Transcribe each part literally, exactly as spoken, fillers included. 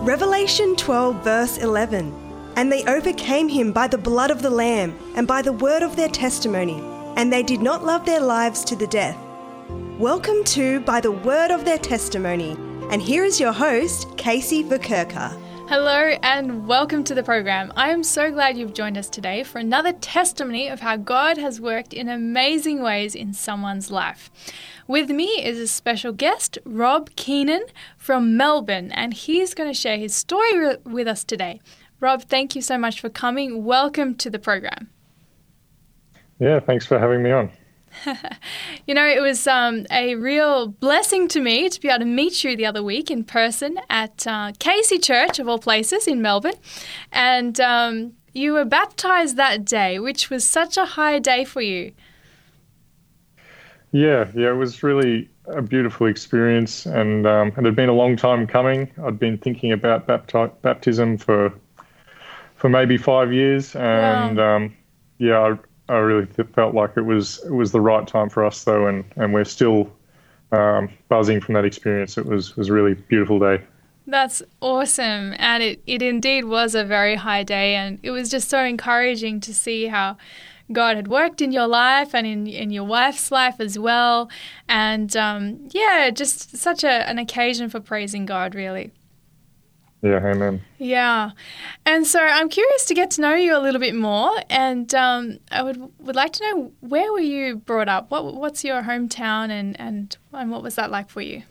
Revelation twelve verse eleven. And they overcame him by the blood of the Lamb and by the word of their testimony, and they did not love their lives to the death. Welcome to By the Word of Their Testimony, and here is your host, Casey Verkerker. Hello and welcome to the program. I am so glad you've joined us today for another testimony of how God has worked in amazing ways in someone's life. With me is a special guest, Rob Keenan from Melbourne, and he's going to share his story with us today. Rob, thank you so much for coming. Welcome to the program. Yeah, thanks for having me on. You know, it was um, a real blessing to me to be able to meet you the other week in person at uh, Casey Church, of all places, in Melbourne. And um, you were baptised that day, which was such a high day for you. Yeah, yeah, it was really a beautiful experience, and um, it had been a long time coming. I'd been thinking about bapti- baptism for for maybe five years, and Wow. um, yeah, I, I really th- felt like it was it was the right time for us, though, and, and we're still um, buzzing from that experience. It was was a really beautiful day. That's awesome. And it, it indeed was a very high day, and it was just so encouraging to see how God had worked in your life and in, in your wife's life as well. And um, yeah, just such a, an occasion for praising God, really. Yeah, amen. Yeah. And so I'm curious to get to know you a little bit more, and um, I would would like to know, where were you brought up? What What's your hometown, and, and, and what was that like for you?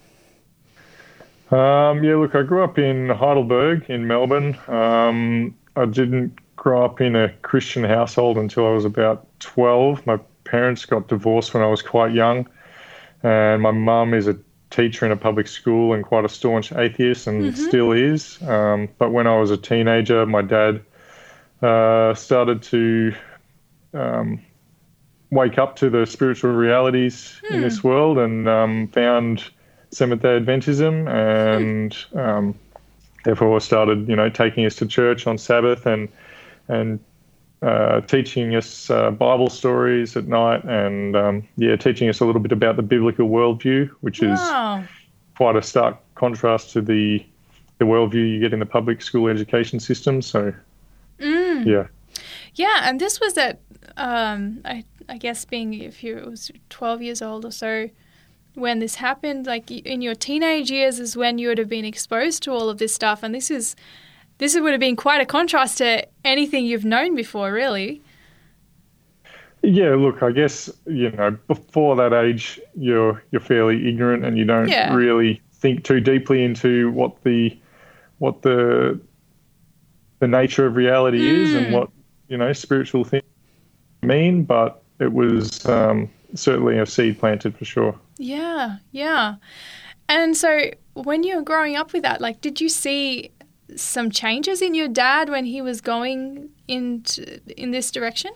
Um, yeah, look, I grew up in Heidelberg in Melbourne. Um, I didn't grow up in a Christian household until I was about twelve. My parents got divorced when I was quite young, and my mum is a teacher in a public school and quite a staunch atheist, and Mm-hmm. still is. Um, but when I was a teenager, my dad uh, started to um, wake up to the spiritual realities Hmm. in this world, and um, found Seventh-day Adventism, and um, therefore started, you know, taking us to church on Sabbath and and uh, teaching us uh, Bible stories at night, and um, yeah, teaching us a little bit about the biblical worldview, which is Wow. quite a stark contrast to the the worldview you get in the public school education system. So, Mm. yeah. Yeah, and this was at, um, I, I guess being, if you it was twelve years old or so when this happened, like in your teenage years is when you would have been exposed to all of this stuff, and this is this would have been quite a contrast to anything you've known before, really. Yeah, look, I guess, you know, before that age, you're you're fairly ignorant, and you don't Yeah. really think too deeply into what the what the the nature of reality is, Mm. and what, you know, spiritual things mean. But it was um, certainly a seed planted for sure. Yeah, yeah. And so when you were growing up with that, like, did you see some changes in your dad when he was going into in this direction?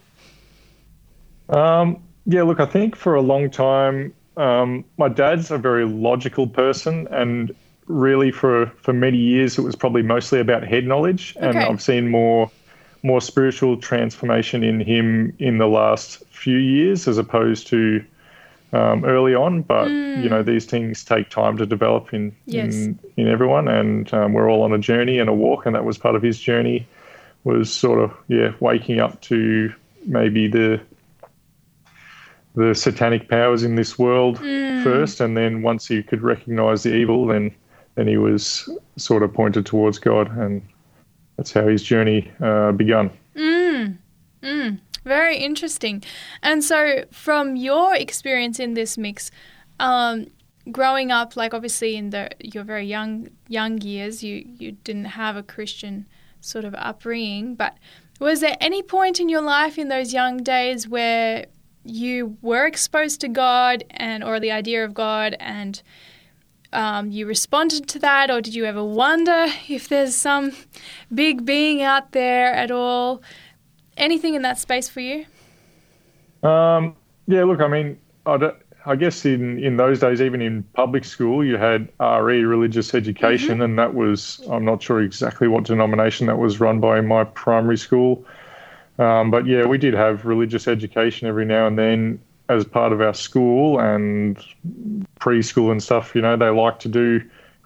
Um, yeah, look, I think for a long time, um, my dad's a very logical person, and really for, for many years it was probably mostly about head knowledge, and Okay. I've seen more more spiritual transformation in him in the last few years as opposed to um, early on. But you know, these things take time to develop in Yes. in, in everyone, and um, we're all on a journey and a walk, and that was part of his journey, was sort of yeah waking up to maybe the the satanic powers in this world first, and then once he could recognize the evil, then then he was sort of pointed towards God, and that's how his journey uh, begun. Mm, mm, very interesting. And so from your experience in this mix, um, growing up, like obviously in the your very young young years, you, you didn't have a Christian sort of upbringing, but was there any point in your life in those young days where you were exposed to God and or the idea of God, and um, you responded to that, or did you ever wonder if there's some big being out there at all? Anything in that space for you? Um, yeah, look, I mean, I, don't- I guess in, in those days, even in public school, you had R E, religious education, Mm-hmm. and that was, I'm not sure exactly what denomination that was run by in my primary school. Um, but yeah, we did have religious education every now and then as part of our school, and preschool and stuff. You know, they like to do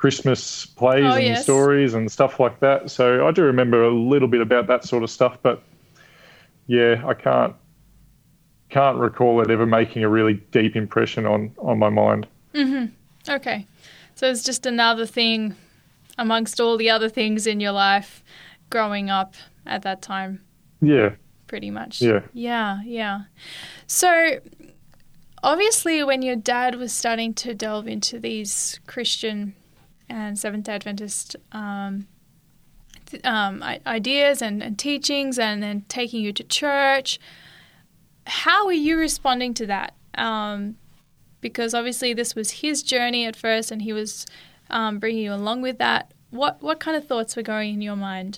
Christmas plays Oh, and yes. stories and stuff like that. So I do remember a little bit about that sort of stuff, but yeah, I can't can't recall it ever making a really deep impression on, on my mind. Okay. So it's just another thing amongst all the other things in your life growing up at that time, Yeah, pretty much. yeah. Yeah, yeah. So obviously when your dad was starting to delve into these Christian and Seventh-day Adventist um, th- um, i- ideas and, and teachings and then taking you to church, how were you responding to that? Um, because obviously this was his journey at first and he was um, bringing you along with that. What what kind of thoughts were going in your mind?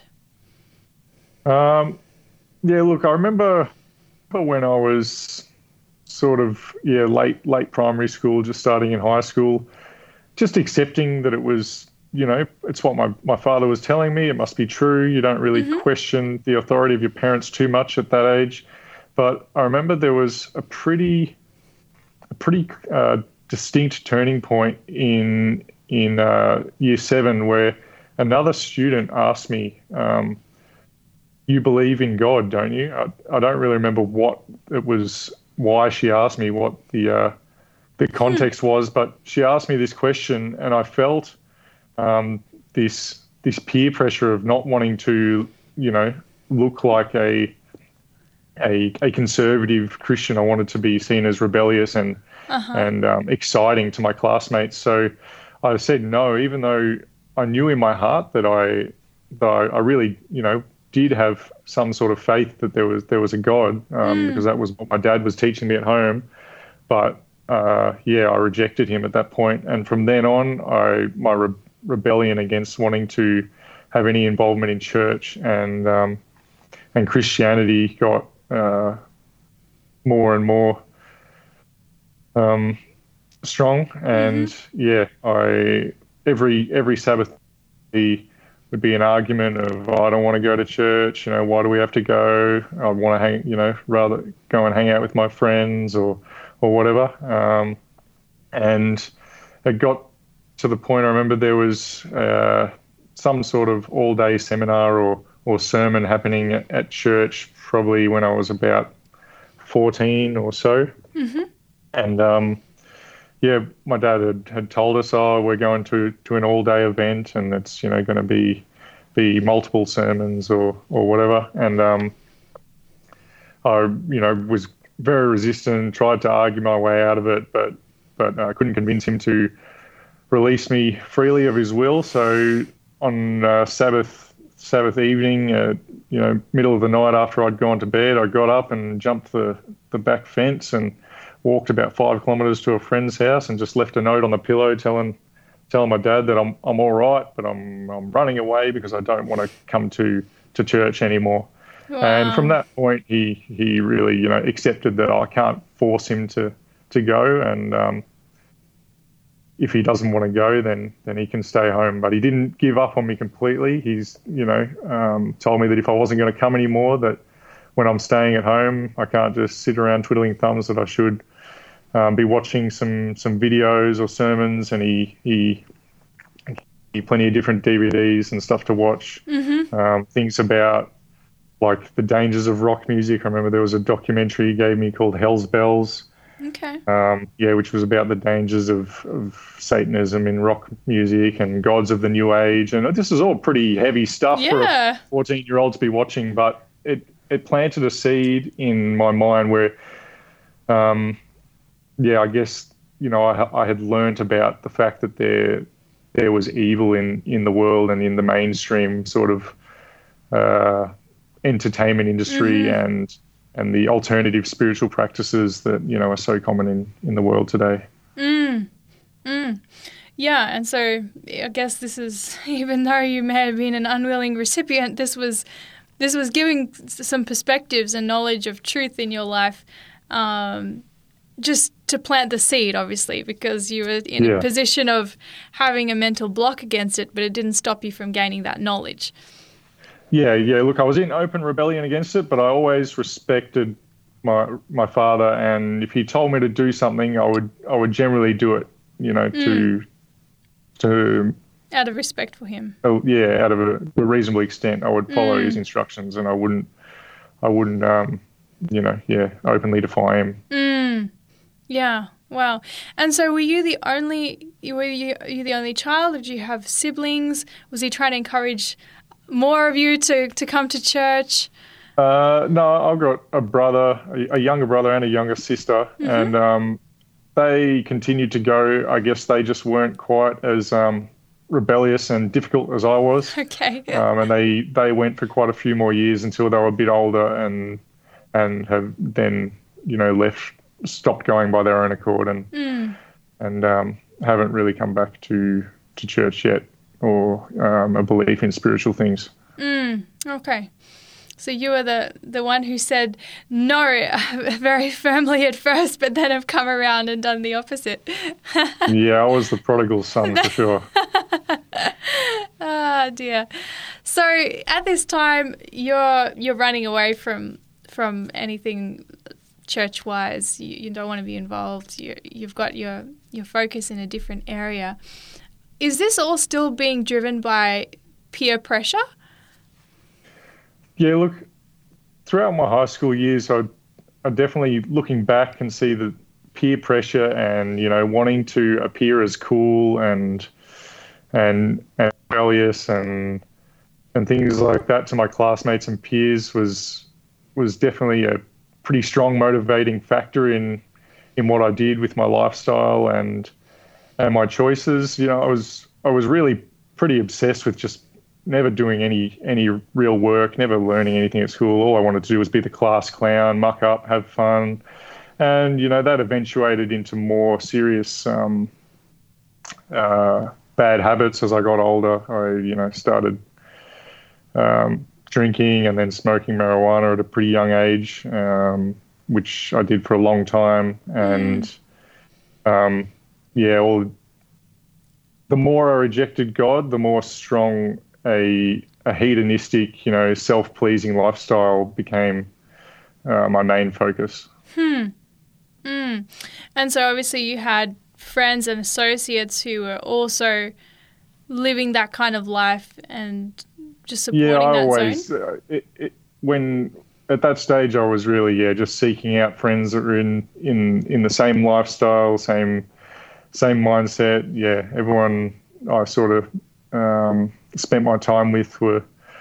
Um, yeah, look, I remember when I was sort of, yeah, late, late primary school, just starting in high school, just accepting that it was, you know, it's what my, my father was telling me. It must be true. You don't really Mm-hmm. question the authority of your parents too much at that age. But I remember there was a pretty, a pretty uh, distinct turning point in in uh, year seven where another student asked me, um, "You believe in God, don't you?" I, I don't really remember what it was, why she asked me, what the uh, the context was, but she asked me this question, and I felt um, this this peer pressure of not wanting to, you know, look like a a, a conservative Christian. I wanted to be seen as rebellious and Uh-huh. and um, exciting to my classmates. So I said no, even though I knew in my heart that I that I, I really, you know, did have some sort of faith that there was there was a God, um, because that was what my dad was teaching me at home. But uh, yeah, I rejected him at that point, and from then on, I my re- rebellion against wanting to have any involvement in church and um, and Christianity got uh, more and more um, strong. And yeah, I every every Sabbath would be an argument of, oh, I don't want to go to church. You know, why do we have to go? I want to hang, you know, rather go and hang out with my friends or or whatever. Um, and it got to the point. I remember there was uh, some sort of all-day seminar or or sermon happening at, at church, probably when I was about fourteen or so. Mm-hmm. And um, yeah, my dad had, had told us, oh, we're going to, to an all-day event, and it's, you know, going to be be multiple sermons or or whatever. And um, I, you know, was very resistant, tried to argue my way out of it, but but I couldn't convince him to release me freely of his will. So on uh, Sabbath Sabbath evening, uh, you know, middle of the night after I'd gone to bed, I got up and jumped the, the back fence and walked about five kilometres to a friend's house and just left a note on the pillow telling telling my dad that I'm I'm all right, but I'm I'm running away because I don't want to come to, to church anymore. Wow. And from that point, he he really, you know, accepted that I can't force him to to go, and um, if he doesn't want to go, then then he can stay home. But he didn't give up on me completely. He's, you know, um, told me that if I wasn't going to come anymore, that when I'm staying at home, I can't just sit around twiddling thumbs, that I should um, be watching some some videos or sermons, and he he. he plenty of different D V Ds and stuff to watch. Mm-hmm. Um, things about like the dangers of rock music. I remember there was a documentary he gave me called Hell's Bells. Okay. Um, yeah, which was about the dangers of, of Satanism in rock music and gods of the New Age. And this is all pretty heavy stuff Yeah. for a fourteen-year-old to be watching, but it, it planted a seed in my mind where, um, yeah, I guess, you know, I, I had learnt about the fact that there there was evil in, in the world and in the mainstream sort of uh, entertainment industry Mm-hmm. and and the alternative spiritual practices that, you know, are so common in, in the world today. Mm. Mm. Yeah, and so I guess this is, even though you may have been an unwilling recipient, this was this was giving some perspectives and knowledge of truth in your life, um, just to plant the seed, obviously, because you were in Yeah. a position of having a mental block against it, but it didn't stop you from gaining that knowledge. Yeah, yeah. Look, I was in open rebellion against it, but I always respected my my father, and if he told me to do something, I would I would generally do it. You know, to to Out of respect for him. Oh, yeah, out of a, a reasonable extent, I would follow Mm. his instructions, and I wouldn't, I wouldn't, um, you know, yeah, openly defy him. Mm. Yeah. Wow. And so, were you the only? Were you, you the only child? Did you have siblings? Was he trying to encourage more of you to, to come to church? Uh, no, I've got a brother, a, a younger brother, and a younger sister, Mm-hmm. and um, they continued to go. I guess they just weren't quite as um, rebellious and difficult as I was. Okay. Um, and they, they went for quite a few more years until they were a bit older, and and have then, you know, left, stopped going by their own accord, and Mm. and um, haven't really come back to, to church yet, or um, a belief in spiritual things. Mm. Okay. So you were the, the one who said no very firmly at first, but then have come around and done the opposite. Yeah, I was the prodigal son for sure. Ah, dear. So at this time, you're you're running away from from anything church-wise. You, you don't want to be involved. You, you've got your, your focus in a different area. Is this all still being driven by peer pressure? Yeah, look, throughout my high school years, I, I definitely, looking back, can see the peer pressure and, you know, wanting to appear as cool and and, and rebellious and and things like that to my classmates and peers was was definitely a pretty strong motivating factor in in what I did with my lifestyle and and my choices. You know, I was I was really pretty obsessed with just never doing any any real work, never learning anything at school. All I wanted to do was be the class clown, muck up, have fun. And, you know, that eventuated into more serious um, uh, bad habits as I got older. I, you know, started um, drinking and then smoking marijuana at a pretty young age, um, which I did for a long time. And, mm. um, yeah, all, the more I rejected God, the more strong a, a hedonistic, you know, self-pleasing lifestyle became uh, my main focus. Hmm. Mm. And so obviously you had friends and associates who were also living that kind of life and just supporting yeah, I that always, zone? Uh, it, it, when at that stage I was really, yeah, just seeking out friends that were in, in, in the same lifestyle, same same mindset. Yeah, everyone I sort of um, spent my time with were,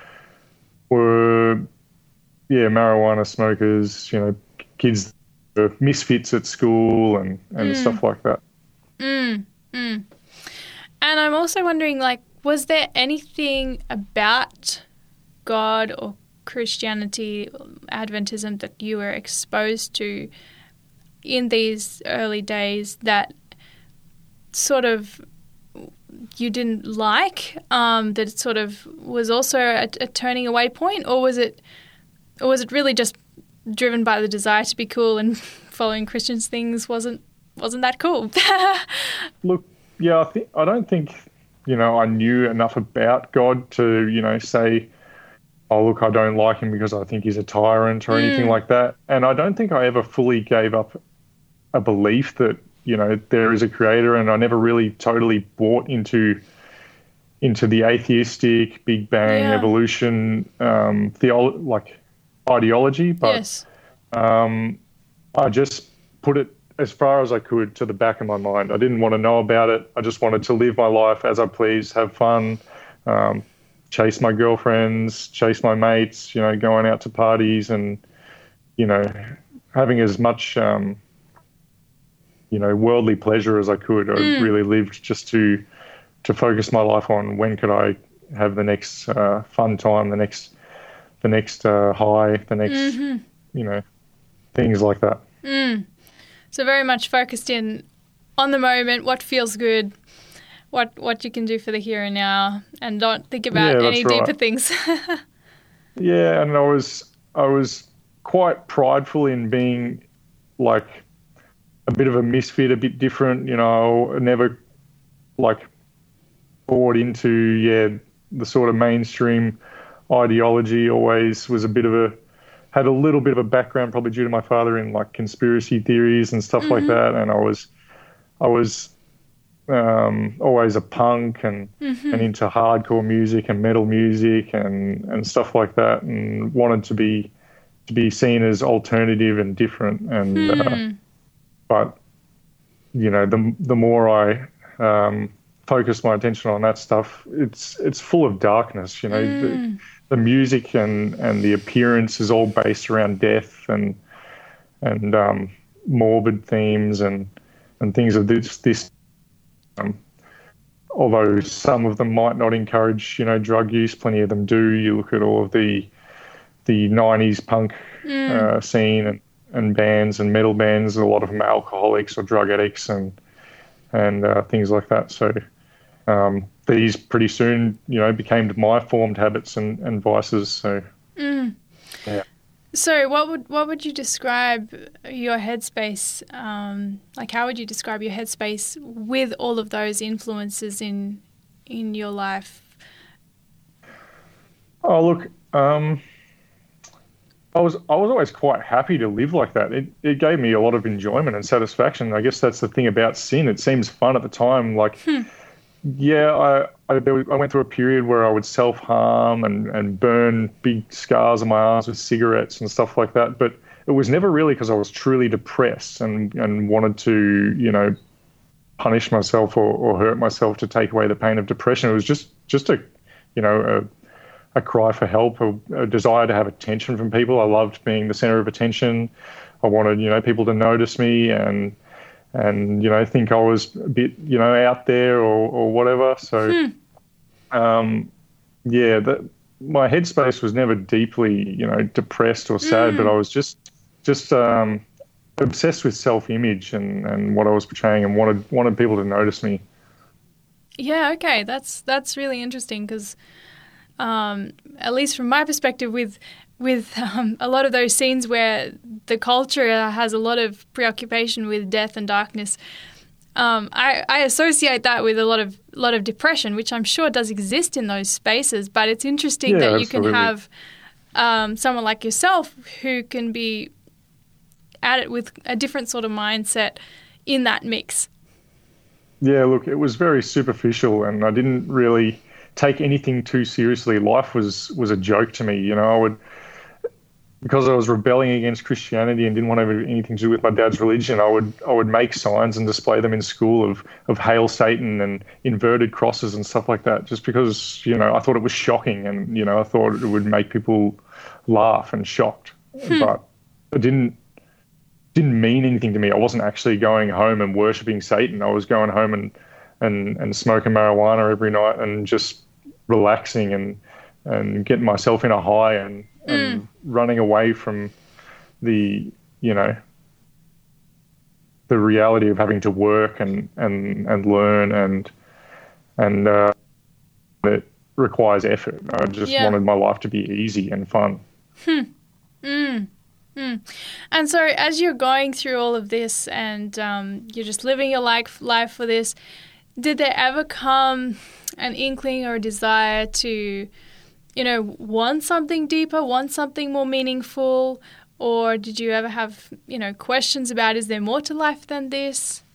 were yeah, marijuana smokers, you know, kids misfits at school and, and mm. stuff like that. Mm, mm. And I'm also wondering, like, was there anything about God or Christianity, Adventism that you were exposed to in these early days that sort of you didn't like, um, that sort of was also a, a turning away point, or was it, or was it really just driven by the desire to be cool and following Christians things wasn't wasn't that cool? Look, yeah, I think I don't think, you know, I knew enough about God to, you know, say, oh, look, I don't like him because I think he's a tyrant or mm. anything like that. And I don't think I ever fully gave up a belief that, you know, there is a creator, and I never really totally bought into into the atheistic Big Bang yeah. evolution um, theolo- like ideology, but yes. um, I just put it as far as I could to the back of my mind. I didn't want to know about it. I just wanted to live my life as I please, have fun, um, chase my girlfriends, chase my mates, you know, going out to parties and, you know, having as much, um, you know, worldly pleasure as I could. I mm. really lived just to to focus my life on when could I have the next uh, fun time, the next the next uh, high, the next, mm-hmm. you know, things like that. Mm. So very much focused in on the moment, what feels good, what what you can do for the here and now, and don't think about yeah, any right. deeper things. yeah, and I was I was quite prideful in being like a bit of a misfit, a bit different. You know, I never like bought into yeah the sort of mainstream ideology. Always was a bit of a had a little bit of a background, probably due to my father, in like conspiracy theories and stuff mm-hmm. like that. And I was, I was um, always a punk and Mm-hmm. and into hardcore music and metal music and, and stuff like that, and wanted to be to be seen as alternative and different. And uh, Hmm. but you know, the the more I um, focused my attention on that stuff, it's it's full of darkness. You know, the, the music and, and the appearance is all based around death and and um, morbid themes and and things of this this. Um, although some of them might not encourage, you know, drug use, plenty of them do. You look at all of the the nineties punk uh, scene and, and bands and metal bands. A lot of them are alcoholics or drug addicts and and uh, things like that. So um, these pretty soon, you know, became my formed habits and, and vices. So yeah. So, what would what would you describe your headspace? Um, like, how would you describe your headspace with all of those influences in in your life? Oh, look, um, I was I was always quite happy to live like that. It it gave me a lot of enjoyment and satisfaction. I guess that's the thing about sin. It seems fun at the time. Like, yeah, I I, there was, I went through a period where I would self harm and and burn big scars on my arms with cigarettes and stuff like that. But it was never really because I was truly depressed and and wanted to, you know, punish myself or, or hurt myself to take away the pain of depression. It was just just a, you know, a a cry for help, a, a desire to have attention from people. I loved being the center of attention. I wanted, you know, people to notice me and, and you know, think I was a bit, you know, out there or, or whatever. So, hmm. um, yeah, that, my headspace was never deeply, you know, depressed or sad, mm. but I was just, just um, obsessed with self-image and, and what I was portraying and wanted wanted people to notice me. Yeah, okay, that's that's really interesting because. Um, at least from my perspective, with with um, a lot of those scenes where the culture has a lot of preoccupation with death and darkness, um, I, I associate that with a lot of lot of depression, which I'm sure does exist in those spaces. But it's interesting yeah, that you absolutely. can have um, someone like yourself who can be at it with a different sort of mindset in that mix. Yeah, look, it was very superficial, and I didn't really take anything too seriously. Life was was a joke to me. You know, I would, because I was rebelling against Christianity and didn't want to have anything to do with my dad's religion, I would I would make signs and display them in school of of Hail Satan and inverted crosses and stuff like that, just because, you know, I thought it was shocking and, you know, I thought it would make people laugh and shocked. Hmm. But it didn't didn't mean anything to me. I wasn't actually going home and worshipping Satan. I was going home and and, and smoking marijuana every night and just relaxing and and getting myself in a high and, mm. and running away from the, you know, the reality of having to work and and, and learn and and uh, it requires effort. I just yeah. wanted my life to be easy and fun. Hmm. Mm. Mm. And so as you're going through all of this and um, you're just living your life life for this, did there ever come an inkling or a desire to, you know, want something deeper, want something more meaningful? Or did you ever have, you know, questions about, is there more to life than this?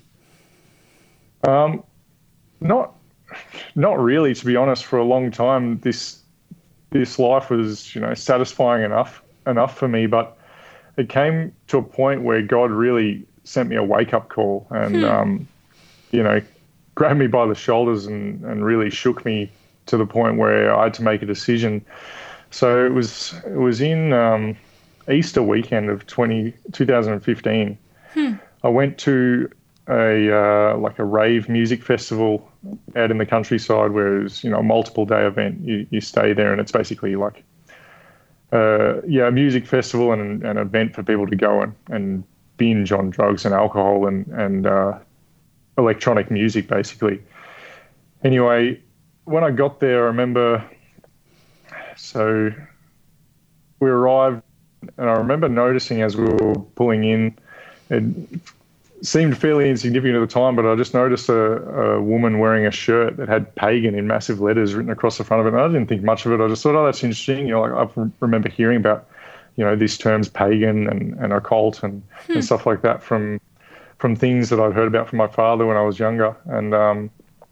Um, not, not really, to be honest. For a long time, this this life was, you know, satisfying enough enough for me. But it came to a point where God really sent me a wake-up call and, hmm. um, you know, grabbed me by the shoulders and, and really shook me to the point where I had to make a decision. So it was it was in um, Easter weekend of twenty, twenty fifteen. Hmm. I went to a uh, like a rave music festival out in the countryside where it was, you know, a multiple day event. You you stay there and it's basically like uh, yeah, a music festival and an event for people to go and, and binge on drugs and alcohol and and uh, electronic music, basically. Anyway, when I got there, I remember, so we arrived, and I remember noticing as we were pulling in, it seemed fairly insignificant at the time, but I just noticed a, a woman wearing a shirt that had pagan in massive letters written across the front of it, and I didn't think much of it. I just thought, oh, that's interesting. You know, like I remember hearing about, you know, these terms pagan and, and occult and, hmm. and stuff like that from from things that I'd heard about from my father when I was younger. And um,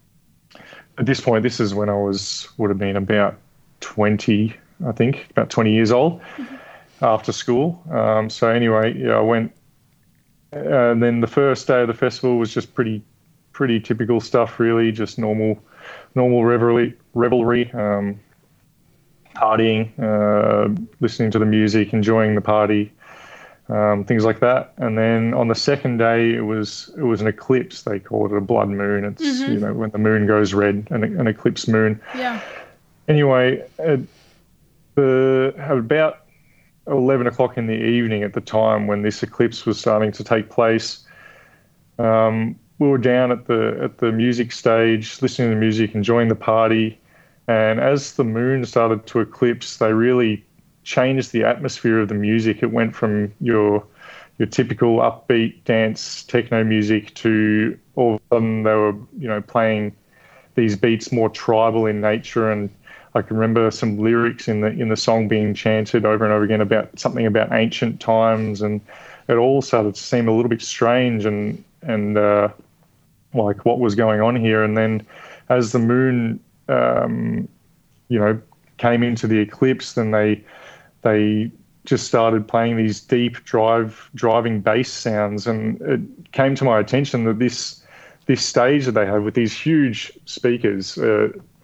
at this point, this is when I was would have been about twenty, I think, about twenty years old, mm-hmm. after school. Um, so anyway, yeah, I went, and then the first day of the festival was just pretty, pretty typical stuff, really, just normal, normal revelry, revelry, um, partying, uh, listening to the music, enjoying the party. Um, things like that. And then on the second day, it was it was an eclipse. They call it a blood moon. It's mm-hmm. you know when the moon goes red, an, an eclipse moon. Yeah. Anyway, at the at about eleven o'clock in the evening at the time when this eclipse was starting to take place, um, we were down at the at the music stage, listening to the music, enjoying the party. And as the moon started to eclipse, they really changed the atmosphere of the music. It went from your your typical upbeat dance techno music to all of a sudden they were, you know, playing these beats more tribal in nature. And I can remember some lyrics in the in the song being chanted over and over again about something about ancient times, and it all started to seem a little bit strange and and uh, like what was going on here. And then as the moon, um, you know, came into the eclipse, then they they just started playing these deep drive driving bass sounds, and it came to my attention that this this stage that they had with these huge speakers uh,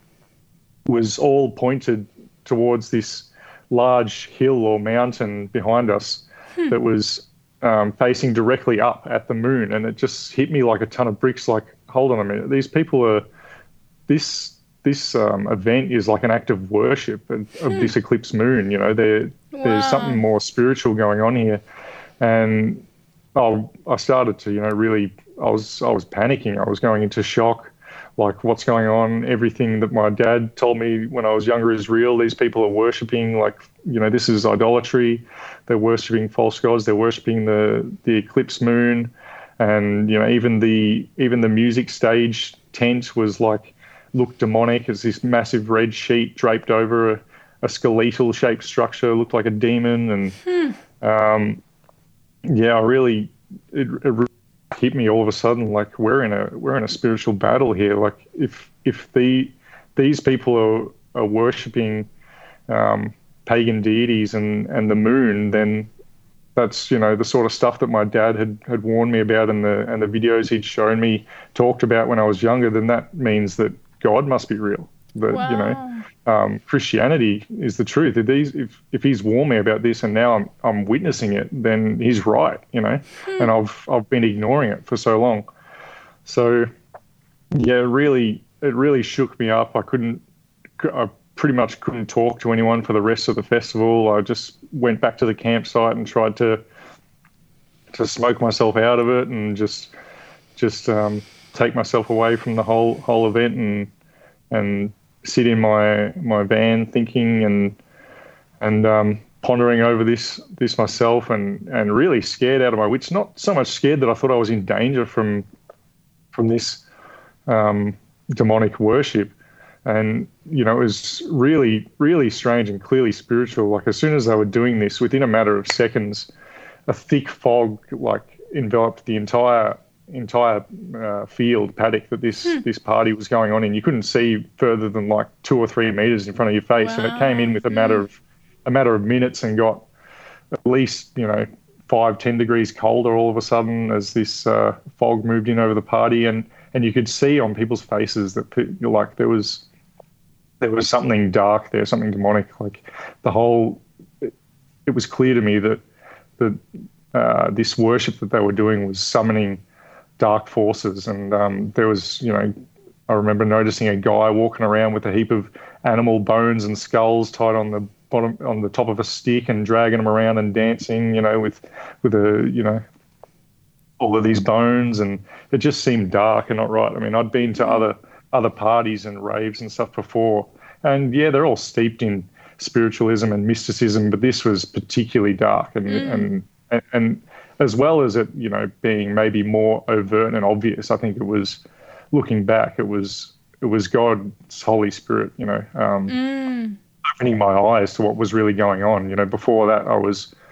was all pointed towards this large hill or mountain behind us hmm. that was um, facing directly up at the moon. And it just hit me like a ton of bricks, like, hold on a minute, these people are, this this um, event is like an act of worship of, of hmm. this eclipse moon. You know, there wow. there's something more spiritual going on here. And I, I started to, you know, really, I was I was panicking. I was going into shock. Like, what's going on? Everything that my dad told me when I was younger is real. These people are worshipping, like, you know, this is idolatry. They're worshipping false gods. They're worshipping the, the eclipse moon. And, you know, even the even the music stage tent was like, looked demonic. It's this massive red sheet draped over a, a skeletal shaped structure, looked like a demon. And hmm. um, yeah, I really, it, it really hit me all of a sudden, like we're in a we're in a spiritual battle here. Like if if the these people are, are worshipping um, pagan deities and, and the moon, then that's, you know, the sort of stuff that my dad had, had warned me about, and the and the videos he'd shown me talked about when I was younger. Then that means that God must be real. That wow. you know, um, Christianity is the truth. If these, if if he's warned me about this, and now I'm I'm witnessing it, then he's right. You know, hmm. and I've I've been ignoring it for so long. So yeah, really, it really shook me up. I couldn't, I pretty much couldn't talk to anyone for the rest of the festival. I just went back to the campsite and tried to to smoke myself out of it, and just just um, take myself away from the whole whole event, and and sit in my my van thinking and and um, pondering over this this myself, and, and really scared out of my wits. Not so much scared that I thought I was in danger from from this um, demonic worship. And, you know, it was really, really strange and clearly spiritual. Like, as soon as they were doing this, within a matter of seconds, a thick fog, like, enveloped the entire entire uh, field paddock that this hmm. this party was going on in. You couldn't see further than like two or three meters in front of your face, wow. and it came in with a matter of a matter of minutes and got at least, you know, five ten degrees colder all of a sudden as this uh, fog moved in over the party, and and you could see on people's faces that like there was there was something dark there, something demonic. Like the whole, it, it was clear to me that that uh, this worship that they were doing was summoning dark forces. And um, there was, you know, I remember noticing a guy walking around with a heap of animal bones and skulls tied on the bottom, on the top of a stick, and dragging them around and dancing, you know, with, with a, you know, all of these bones. And it just seemed dark and not right. I mean, I'd been to other, other parties and raves and stuff before, and yeah, they're all steeped in spiritualism and mysticism, but this was particularly dark, and, mm. and, and, and as well as it, you know, being maybe more overt and obvious, I think it was, looking back, it was it was God's Holy Spirit, you know, um, mm. opening my eyes to what was really going on. You know, before that, I was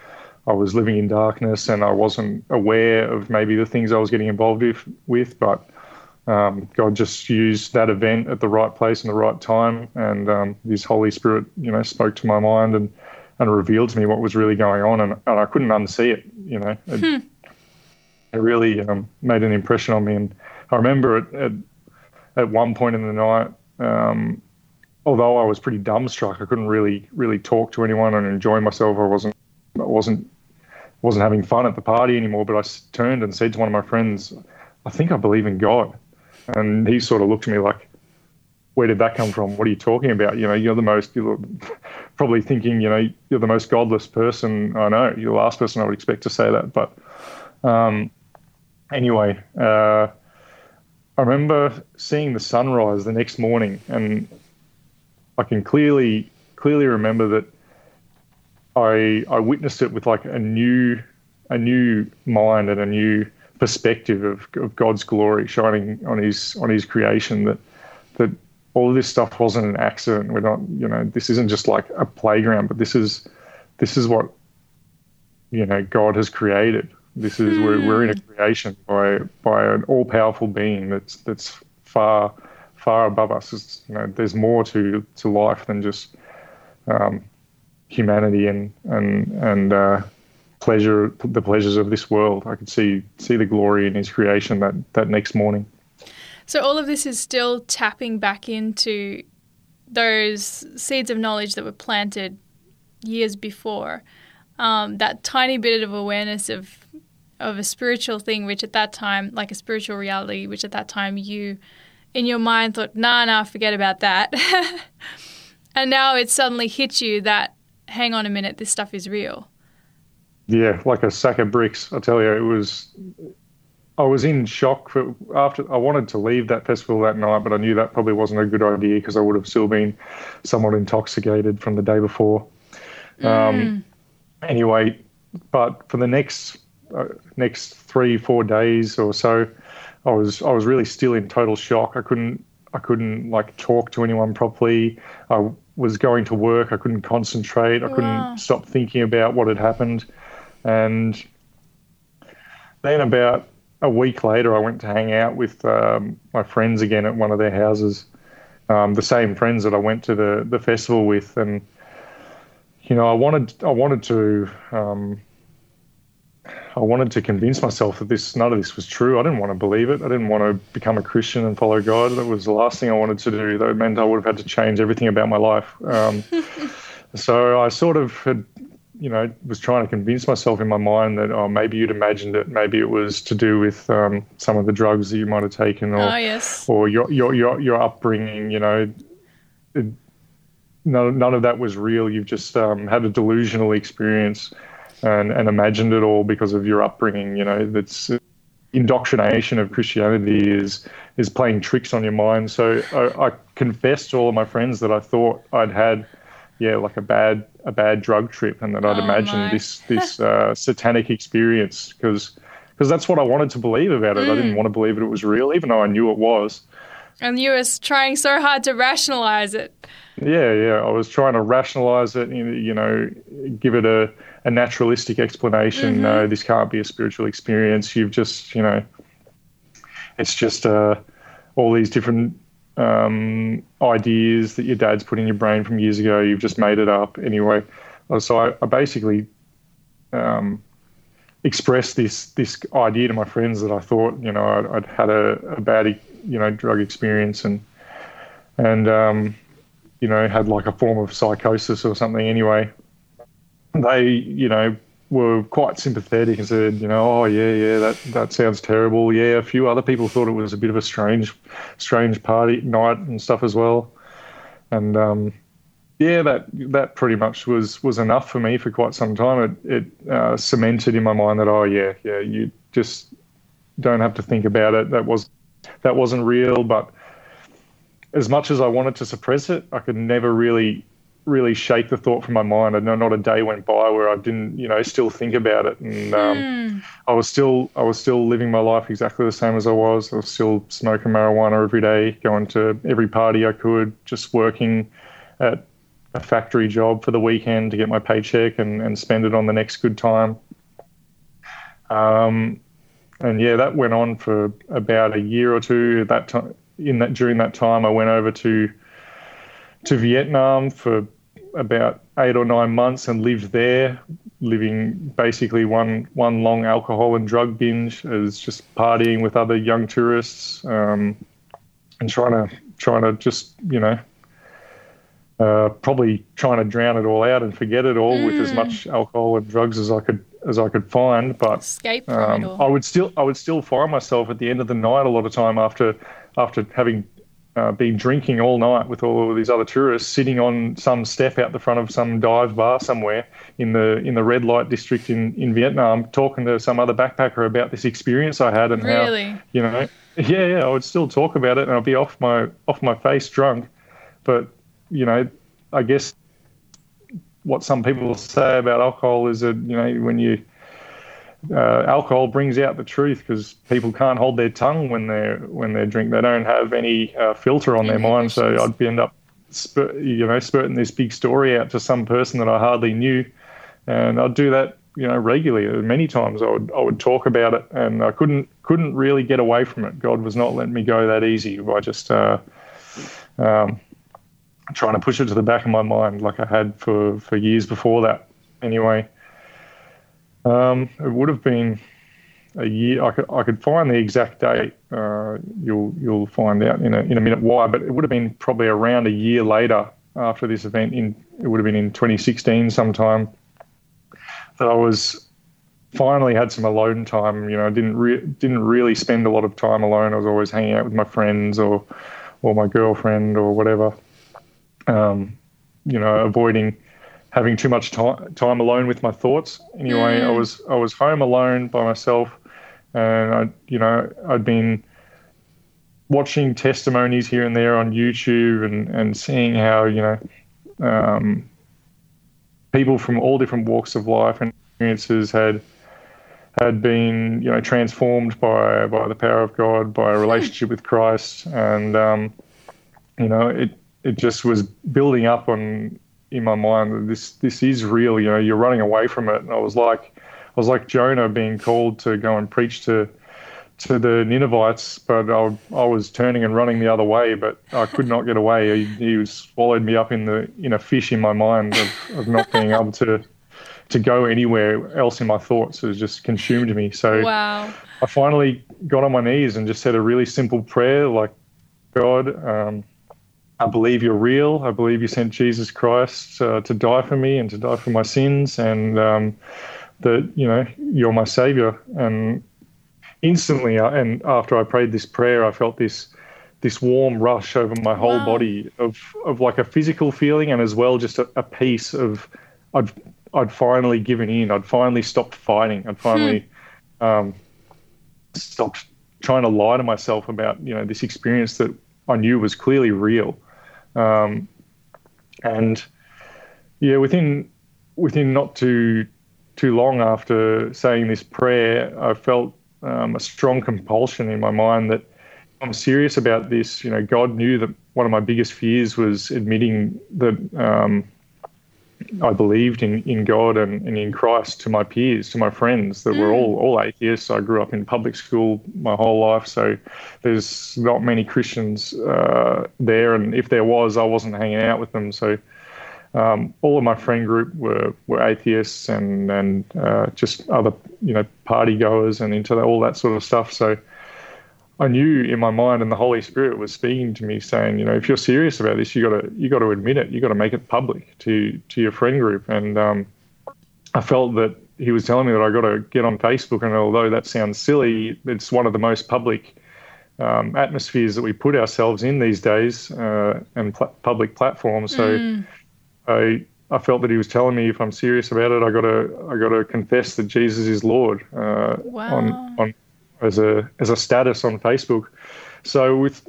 I was living in darkness and I wasn't aware of maybe the things I was getting involved with, with but um, God just used that event at the right place and the right time, and um, His Holy Spirit, you know, spoke to my mind and, and revealed to me what was really going on, and, and I couldn't unsee it, you know. It, hmm. it really um, made an impression on me, and I remember at, at, at one point in the night, um, although I was pretty dumbstruck, I couldn't really really talk to anyone and enjoy myself. I wasn't I wasn't wasn't having fun at the party anymore. But I turned and said to one of my friends, "I think I believe in God." And he sort of looked at me like, "Where did that come from? What are you talking about? You know, you're the most you're probably thinking, you know, you're the most godless person I know. You're the last person I would expect to say that." But um, anyway. Uh, I remember seeing the sunrise the next morning, and I can clearly clearly remember that I I witnessed it with like a new a new mind and a new perspective of, of God's glory shining on his on his creation, that that all of this stuff wasn't an accident. We're not, you know, this isn't just like a playground, but this is this is what, you know, God has created. This is we're we're in a creation by by an all powerful being that's that's far far above us. It's, you know, there's more to, to life than just um, humanity and and and uh, pleasure the pleasures of this world. I could see see the glory in His creation that, that next morning. So all of this is still tapping back into those seeds of knowledge that were planted years before. Um, that tiny bit of awareness of of a spiritual thing, which at that time, like a spiritual reality, which at that time you, in your mind, thought, nah, nah, forget about that. And now it suddenly hits you that, hang on a minute, this stuff is real. Yeah, like a sack of bricks. I tell you, it was, I was in shock. For, after I wanted to leave that festival that night, but I knew that probably wasn't a good idea because I would have still been somewhat intoxicated from the day before. Mm. Um, anyway, but for the next... Uh, next three, four days or so, I was I was really still in total shock. I couldn't I couldn't like talk to anyone properly. I was going to work. I couldn't concentrate. I couldn't wow. stop thinking about what had happened. And then about a week later, I went to hang out with um, my friends again at one of their houses. Um, the same friends that I went to the the festival with, and you know, I wanted I wanted to. Um, I wanted to convince myself that this none of this was true. I didn't want to believe it. I didn't want to become a Christian and follow God. That was the last thing I wanted to do. That meant I would have had to change everything about my life. Um, so I sort of had, you know, was trying to convince myself in my mind that, oh, maybe you'd imagined it. Maybe it was to do with um, some of the drugs that you might have taken, or oh, yes. or your your your your upbringing. You know, it, none none of that was real. You've just um, had a delusional experience. And, and imagined it all because of your upbringing. You know, that's indoctrination of Christianity is is playing tricks on your mind. So I, I confessed to all of my friends that I thought I'd had, yeah, like a bad a bad drug trip, and that I'd oh imagined my. this this uh, satanic experience because because that's what I wanted to believe about it. Mm. I didn't want to believe that it was real, even though I knew it was. And you were trying so hard to rationalize it. Yeah, yeah. I was trying to rationalize it, you know, give it a, a naturalistic explanation. Mm-hmm. No, this can't be a spiritual experience. You've just, you know, it's just uh, all these different um, ideas that your dad's put in your brain from years ago. You've just made it up anyway. So I, I basically um, expressed this this idea to my friends that I thought, you know, I'd, I'd had a, a bad, you know, drug experience and and um, you know, had like a form of psychosis or something. Anyway, they, you know, were quite sympathetic and said, you know, oh yeah, yeah, that that sounds terrible. Yeah, a few other people thought it was a bit of a strange, strange party night and stuff as well. And um, yeah, that that pretty much was was enough for me for quite some time. It it uh, cemented in my mind that, oh yeah, yeah, you just don't have to think about it. That was that wasn't real. But as much as I wanted to suppress it, I could never really, really shake the thought from my mind. I know not a day went by where I didn't, you know, still think about it. And um, mm. I was still, I was still living my life exactly the same as I was. I was still smoking marijuana every day, going to every party I could, just working at a factory job for the weekend to get my paycheck and, and spend it on the next good time. Um, and yeah, that went on for about a year or two. At that time, in that during that time, I went over to to Vietnam for about eight or nine months and lived there, living basically one one long alcohol and drug binge, as just partying with other young tourists, um, and trying to trying to just you know. Uh, probably trying to drown it all out and forget it all mm. with as much alcohol and drugs as I could as I could find. But escape from um, it all. I would still I would still find myself at the end of the night a lot of time after after having uh, been drinking all night with all of these other tourists, sitting on some step out the front of some dive bar somewhere in the in the red light district in, in Vietnam, talking to some other backpacker about this experience I had and really? how you know yeah yeah I would still talk about it and I'd be off my off my face drunk, but you know, I guess what some people say about alcohol is that, you know, when you, uh, alcohol brings out the truth because people can't hold their tongue when they're, when they drink. They don't have any uh, filter on their mind. So I'd be end up, spur, you know, spurting this big story out to some person that I hardly knew. And I'd do that, you know, regularly. Many times I would, I would talk about it and I couldn't, couldn't really get away from it. God was not letting me go that easy by just, uh, um, trying to push it to the back of my mind like I had for, for years before that. Anyway, um, it would have been a year. I could I could find the exact date. Uh, you'll you'll find out in a in a minute why. But it would have been probably around a year later after this event. In it would have been in twenty sixteen sometime that I was finally had some alone time. You know, I didn't re- didn't really spend a lot of time alone. I was always hanging out with my friends or or my girlfriend or whatever. Um, you know, avoiding having too much time time alone with my thoughts. Anyway, mm. I was I was home alone by myself, and I, you know, I'd been watching testimonies here and there on YouTube and, and seeing how you know um, people from all different walks of life and experiences had had been you know transformed by by the power of God, by a relationship with Christ, and um, you know it. It just was building up on in my mind that this this is real. You know, you're running away from it. And I was like, I was like Jonah being called to go and preach to to the Ninevites, but I, I was turning and running the other way. But I could not get away. He, he was swallowed me up in the in a fish in my mind of, of not being able to to go anywhere else in my thoughts. It just consumed me. So wow. I finally got on my knees and just said a really simple prayer, like, God. Um, I believe you're real. I believe you sent Jesus Christ uh, to die for me and to die for my sins, and um, that you know you're my savior. And instantly, uh, and after I prayed this prayer, I felt this this warm rush over my whole wow. body of of like a physical feeling, and as well just a, a peace of I'd I'd finally given in. I'd finally stopped fighting. I'd finally hmm. um, stopped trying to lie to myself about you know this experience that I knew was clearly real. Um, and yeah, within within not too too long after saying this prayer, I felt um, a strong compulsion in my mind that I'm serious about this. You know, God knew that one of my biggest fears was admitting that um, I believed in, in God and, and in Christ to my peers, to my friends that mm. were all, all atheists. I grew up in public school my whole life, so there's not many Christians uh, there, and if there was, I wasn't hanging out with them. So um, all of my friend group were, were atheists and, and uh, just other, you know, party goers and into all that sort of stuff. So I knew in my mind, and the Holy Spirit was speaking to me, saying, you know, if you're serious about this, you got to you got to admit it. You got to make it public to to your friend group. And um, I felt that he was telling me that I got to get on Facebook. And although that sounds silly, it's one of the most public um, atmospheres that we put ourselves in these days, uh, and pl- public platforms. So mm. I I felt that he was telling me if I'm serious about it, I got to I got to confess that Jesus is Lord uh, wow. on on. as a as a status on Facebook. So with,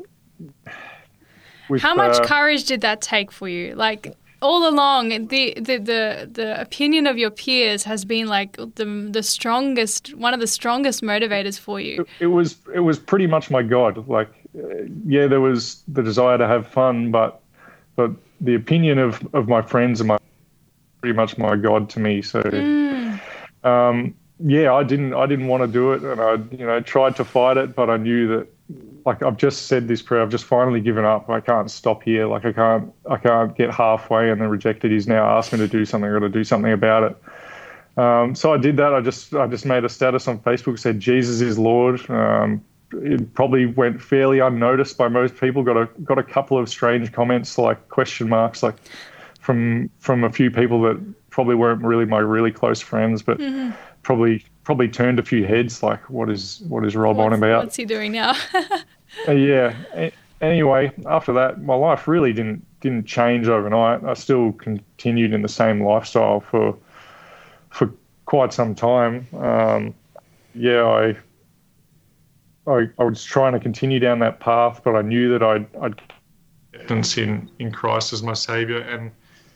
with how much uh, courage did that take for you? Like all along, the, the the the opinion of your peers has been like the the strongest, one of the strongest motivators for you. It, it was it was pretty much my God. Like, uh, yeah, there was the desire to have fun, but but the opinion of, of my friends and my pretty much my God to me. So, Mm. um, yeah, I didn't I didn't want to do it, and I you know tried to fight it, but I knew that, like I've just said this prayer, I've just finally given up. I can't stop here. Like I can't I can't get halfway and then reject it. He's now asked me to do something. I've got to do something about it. Um, so I did that. I just I just made a status on Facebook, said Jesus is Lord. Um, it probably went fairly unnoticed by most people. Got a got a couple of strange comments, like question marks, like from from a few people that probably weren't really my really close friends, but Mm-hmm. probably probably turned a few heads. Like, what is what is Rob What's, on about? what's he doing now? Uh, yeah. A- Anyway, after that, my life really didn't didn't change overnight. I still continued in the same lifestyle for for quite some time. Um, yeah, I, I I was trying to continue down that path, but I knew that I'd I'd acceptance in in Christ as my Savior, and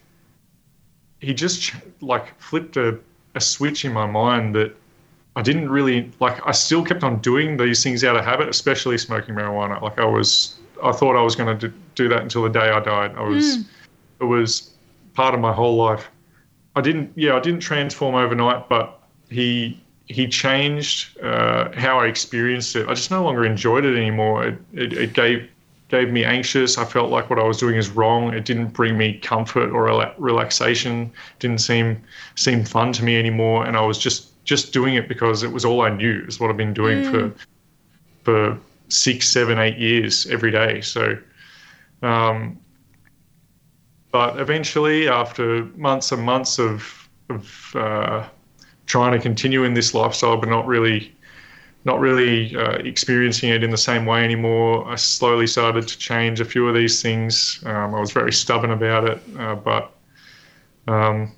He just like flipped a, a switch in my mind that I didn't really like. I still kept on doing these things out of habit, especially smoking marijuana. Like I was, I thought I was going to do, do that until the day I died. I was, Mm. it was part of my whole life. I didn't, yeah, I didn't transform overnight, but he he changed uh, how I experienced it. I just no longer enjoyed it anymore. It, it, it gave gave me anxious. I felt like what I was doing is wrong. It didn't bring me comfort or rela- relaxation. It didn't seem seem fun to me anymore, and I was just. just doing it because it was all I knew. It's what I've been doing Mm. for for six, seven, eight years every day. So, um, but eventually, after months and months of of uh, trying to continue in this lifestyle, but not really, not really uh, experiencing it in the same way anymore, I slowly started to change a few of these things. Um, I was very stubborn about it, uh, but. Um,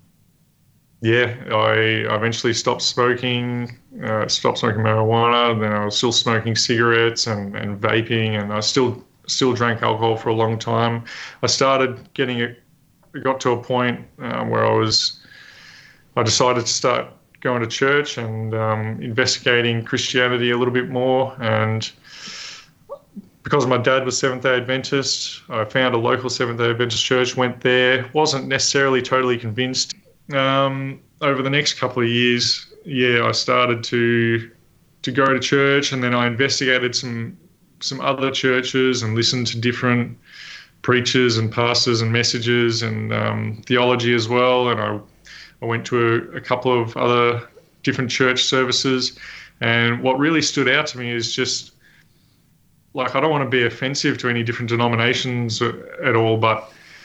Yeah, I eventually stopped smoking, uh, stopped smoking marijuana. Then I was still smoking cigarettes and, and vaping, and I still still drank alcohol for a long time. I started getting it, it got to a point uh, where I was, I decided to start going to church and um, investigating Christianity a little bit more. And because my dad was Seventh-day Adventist, I found a local Seventh-day Adventist church, went there, wasn't necessarily totally convinced. Um, over the next couple of years, yeah, I started to to go to church, and then I investigated some some other churches and listened to different preachers and pastors and messages and um, theology as well. And I I went to a, a couple of other different church services, and what really stood out to me is just like, I don't want to be offensive to any different denominations at all, but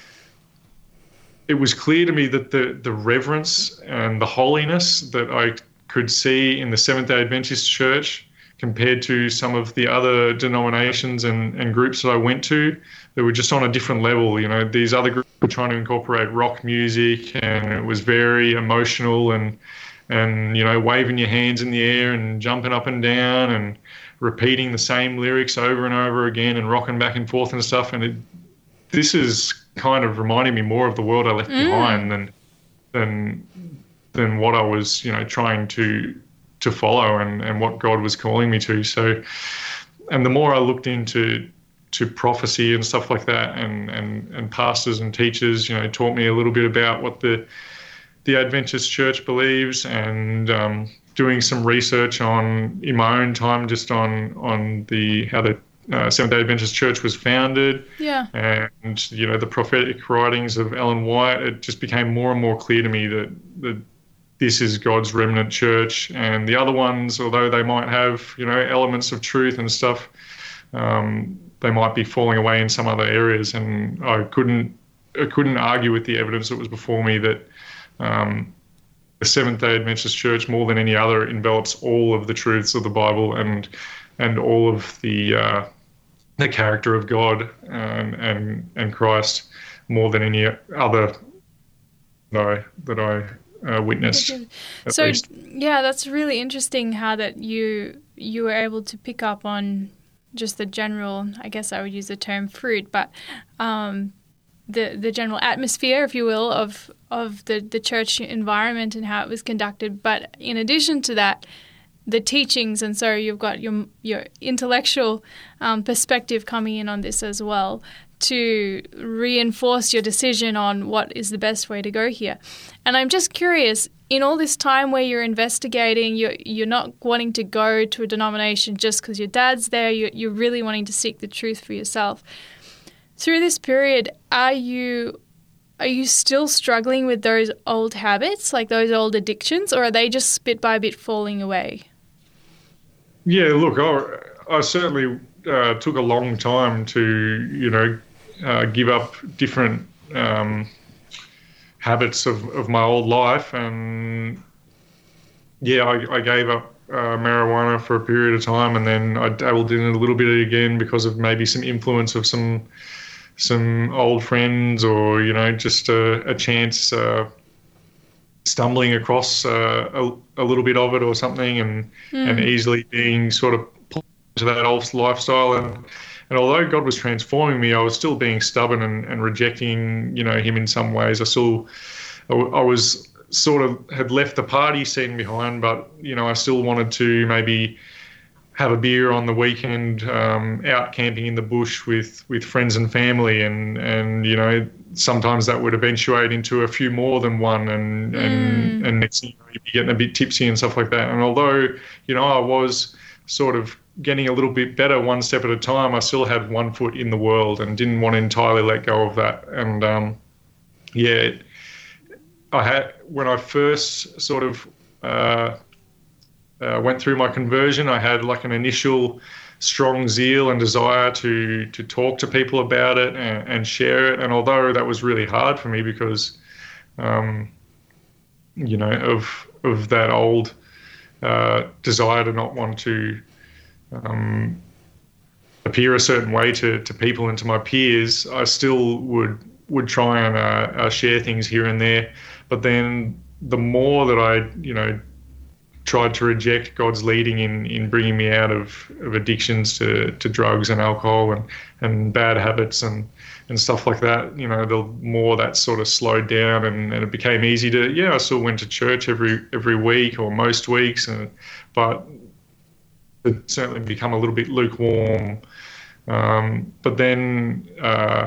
it was clear to me that the, the reverence and the holiness that I could see in the Seventh-day Adventist Church compared to some of the other denominations and, and groups that I went to, they were just on a different level. You know, these other groups were trying to incorporate rock music, and it was very emotional and, and you know, waving your hands in the air and jumping up and down and repeating the same lyrics over and over again and rocking back and forth and stuff. And it, this is kind of reminding me more of the world I left Mm. behind than than than what I was, you know, trying to to follow and, and what God was calling me to. So, and the more I looked into to prophecy and stuff like that, and, and, and pastors and teachers, you know, taught me a little bit about what the the Adventist Church believes, and um, doing some research on in my own time just on on the how the Uh, Seventh-day Adventist Church was founded, Yeah. and you know the prophetic writings of Ellen White. It just became more and more clear to me that that this is God's remnant church, and the other ones, although they might have you know elements of truth and stuff, um, they might be falling away in some other areas. And I couldn't I couldn't argue with the evidence that was before me that um, the Seventh-day Adventist Church, more than any other, envelops all of the truths of the Bible and and all of the uh, the character of God and, and and Christ more than any other that I, that I uh, witnessed. at So least. yeah, that's really interesting how that you you were able to pick up on just the general, I guess I would use the term fruit, but um, the the general atmosphere, if you will, of of the, the church environment and how it was conducted. But in addition to that, the teachings, and so you've got your your intellectual um, perspective coming in on this as well. to reinforce your decision on what is the best way to go here. And I'm just curious, in all this time where you're investigating, you're, you're not wanting to go to a denomination just because your dad's there, you're, you're really wanting to seek the truth for yourself. Through this period, are you are you still struggling with those old habits, like those old addictions, or are they just bit by bit falling away? Yeah, look, I, I certainly uh, took a long time to, you know, uh, give up different um, habits of, of my old life. And, yeah, I, I gave up uh, marijuana for a period of time, and then I dabbled in it a little bit again because of maybe some influence of some some old friends, or, you know, just a, a chance uh, stumbling across uh, a, a little bit of it or something, and mm. and easily being sort of pulled into that old lifestyle. And, and although God was transforming me, I was still being stubborn and, and rejecting, you know, him in some ways. I still, I, I was sort of had left the party scene behind, but, you know, I still wanted to maybe have a beer on the weekend, um, out camping in the bush with, with friends and family, and, and you know, sometimes that would eventuate into a few more than one, and mm. and, and next thing you know, you'd be getting a bit tipsy and stuff like that. And although, you know, I was sort of getting a little bit better one step at a time, I still had one foot in the world and didn't want to entirely let go of that. And um, yeah, I had when I first sort of uh, Uh, went through my conversion, I had like an initial strong zeal and desire to to talk to people about it and, and share it. And although that was really hard for me because, um, you know, of of that old uh, desire to not want to um, appear a certain way to, to people and to my peers, I still would would try and uh, uh, share things here and there. But then the more that I, you know, tried to reject God's leading in, in bringing me out of, of addictions to, to drugs and alcohol and, and bad habits and, and stuff like that, you know, the more that sort of slowed down, and, and it became easy to, yeah, I still went to church every every week or most weeks, and but it certainly become a little bit lukewarm. Um, but then uh,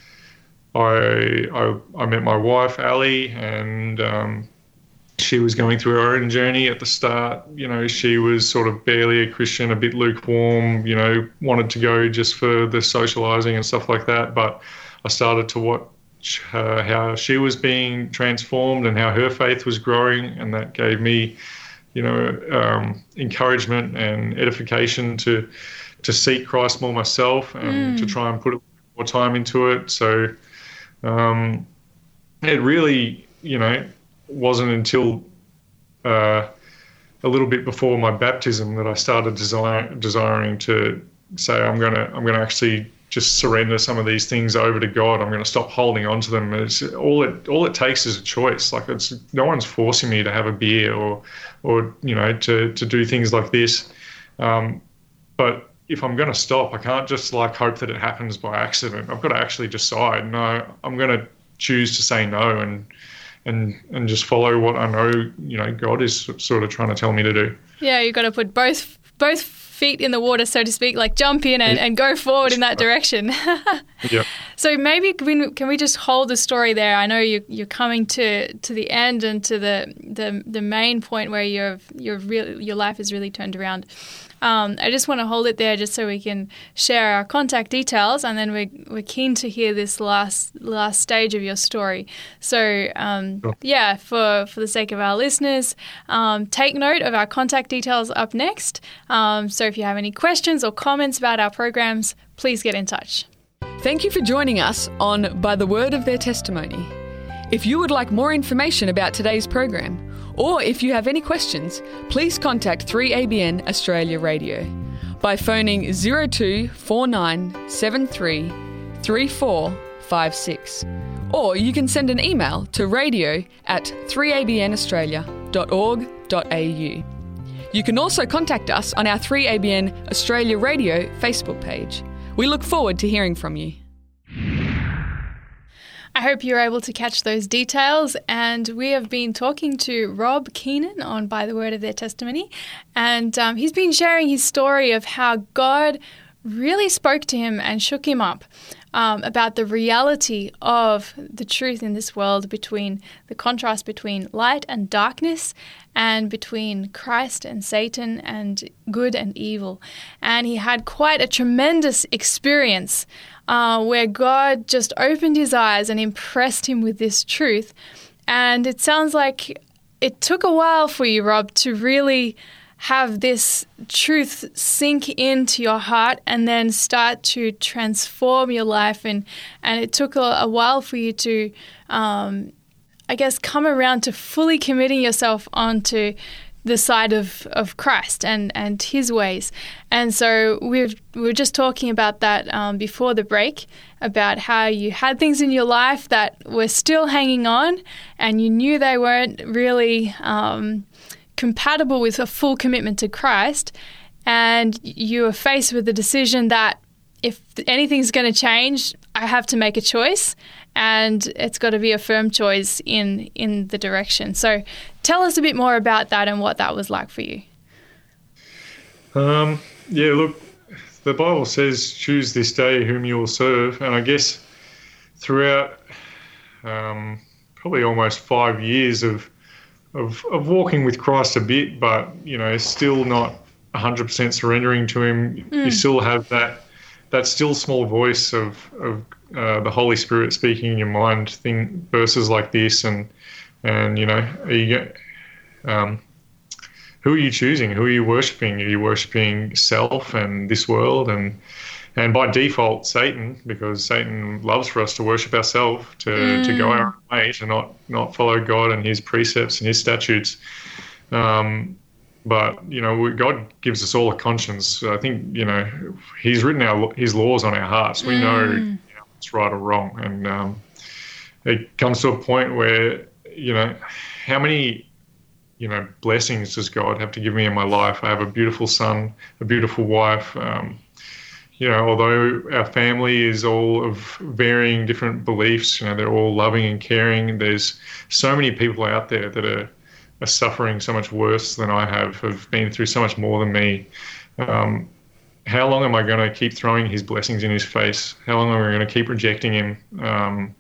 I, I I met my wife, Ali, and um, she was going through her own journey at the start. You know, she was sort of barely a Christian, a bit lukewarm, you know, wanted to go just for the socializing and stuff like that. But I started to watch uh, how she was being transformed and how her faith was growing. And that gave me, you know, um, encouragement and edification to to seek Christ more myself and mm. to try and put more time into it. So um, it really, you know, wasn't until uh, a little bit before my baptism that I started desire, desiring to say, I'm gonna I'm gonna actually just surrender some of these things over to God. I'm gonna stop holding on to them. It's all it all it takes is a choice. Like, it's no one's forcing me to have a beer or or you know to to do things like this. Um, but if I'm gonna stop, I can't just like hope that it happens by accident. I've got to actually decide. No, I'm gonna choose to say no and. and and just follow what I know, you know, God is sort of trying to tell me to do. Yeah, you've got to put both both feet in the water, so to speak, like jump in and, and go forward in that direction. Yeah. So maybe can we, can we just hold the story there? I know you, you're coming to, to the end and to the the, the main point where your your real your life is really turned around. Um, I just want to hold it there just so we can share our contact details, and then we're, we're keen to hear this last last stage of your story. So, um, sure. yeah, for, for the sake of our listeners, um, take note of our contact details up next. Um, so if you have any questions or comments about our programs, please get in touch. Thank you for joining us on By the Word of Their Testimony. If you would like more information about today's program, or if you have any questions, please contact three A B N Australia Radio by phoning zero two four nine seven three three four five six, or you can send an email to radio at three a b n australia dot org dot a u. You can also contact us on our three A B N Australia Radio Facebook page. We look forward to hearing from you. I hope you're able to catch those details, and we have been talking to Rob Keenan on By the Word of Their Testimony, and um, he's been sharing his story of how God really spoke to him and shook him up um, about the reality of the truth in this world, between the contrast between light and darkness, and between Christ and Satan, and good and evil. And he had quite a tremendous experience uh, where God just opened his eyes and impressed him with this truth. And it sounds like it took a while for you, Rob, to really have this truth sink into your heart and then start to transform your life. And, and it took a, a while for you to, um, I guess, come around to fully committing yourself onto the side of, of Christ and, and his ways. And so we've, we were just talking about that um, before the break, about how you had things in your life that were still hanging on and you knew they weren't really um, compatible with a full commitment to Christ, and you were faced with the decision that if anything's going to change, I have to make a choice, and it's got to be a firm choice in, in the direction. So tell us a bit more about that and what that was like for you. Um, yeah, look, the Bible says, choose this day whom you will serve. And I guess throughout um, probably almost five years of, of of walking with Christ a bit, but, you know, still not one hundred percent surrendering to him, mm. you still have that that still small voice of, of uh, the Holy Spirit speaking in your mind, thing, verses like this. And, and you know, are you, um, who are you choosing? Who are you worshipping? Are you worshipping self and this world, and and by default Satan, because Satan loves for us to worship ourselves, to, mm. to go our own way, to not, not follow God and his precepts and his statutes. Um, but, you know, God gives us all a conscience. I think, you know, he's written our his laws on our hearts. We mm. know, you know what's right or wrong. And um, it comes to a point where, you know, how many... you know, blessings does God have to give me in my life? I have a beautiful son, a beautiful wife. Um, you know, although our family is all of varying different beliefs, you know, they're all loving and caring. There's so many people out there that are, are suffering so much worse than I have, have been through so much more than me. Um, how long am I going to keep throwing his blessings in his face? How long am I going to keep rejecting him? Um,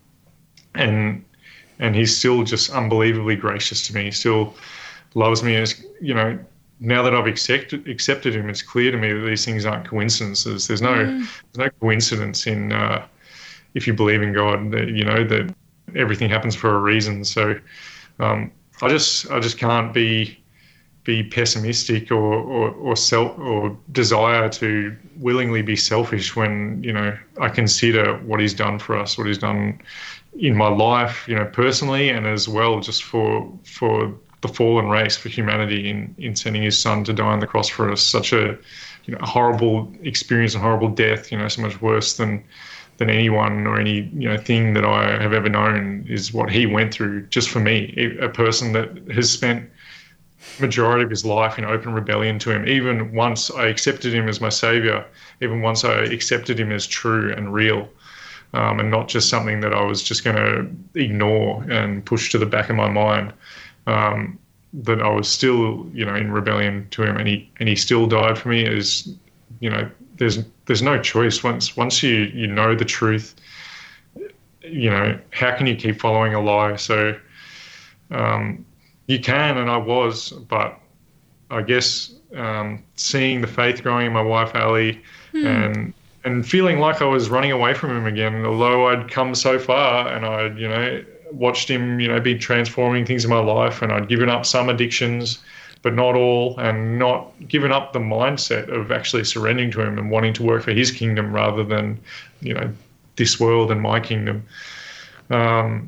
and and he's still just unbelievably gracious to me. He still loves me. As you know, now that I've accepted accepted him, it's clear to me that these things aren't coincidences. There's no mm. there's no coincidence in uh, if you believe in God. That, you know, that everything happens for a reason. So um, I just I just can't be be pessimistic or or or self or desire to willingly be selfish when, you know, I consider what he's done for us, what he's done in my life, you know, personally, and as well just for for the fallen race, for humanity, in, in sending his son to die on the cross for us. Such a, you know, a horrible experience, a horrible death, you know, so much worse than than anyone or any, you know, thing that I have ever known is what he went through just for me, a person that has spent majority of his life in open rebellion to him. Even once I accepted him as my saviour, even once I accepted him as true and real, um, and not just something that I was just going to ignore and push to the back of my mind. Um, that I was still, you know, in rebellion to him, and he and he still died for me. Is, you know, there's there's no choice. Once once you you know the truth, you know, how can you keep following a lie? So um, you can, and I was, but I guess um, seeing the faith growing in my wife Ali, hmm. and and feeling like I was running away from him again, although I'd come so far and I'd, you know, watched him, you know, be transforming things in my life, and I'd given up some addictions, but not all, and not given up the mindset of actually surrendering to him and wanting to work for his kingdom rather than, you know, this world and my kingdom. Um,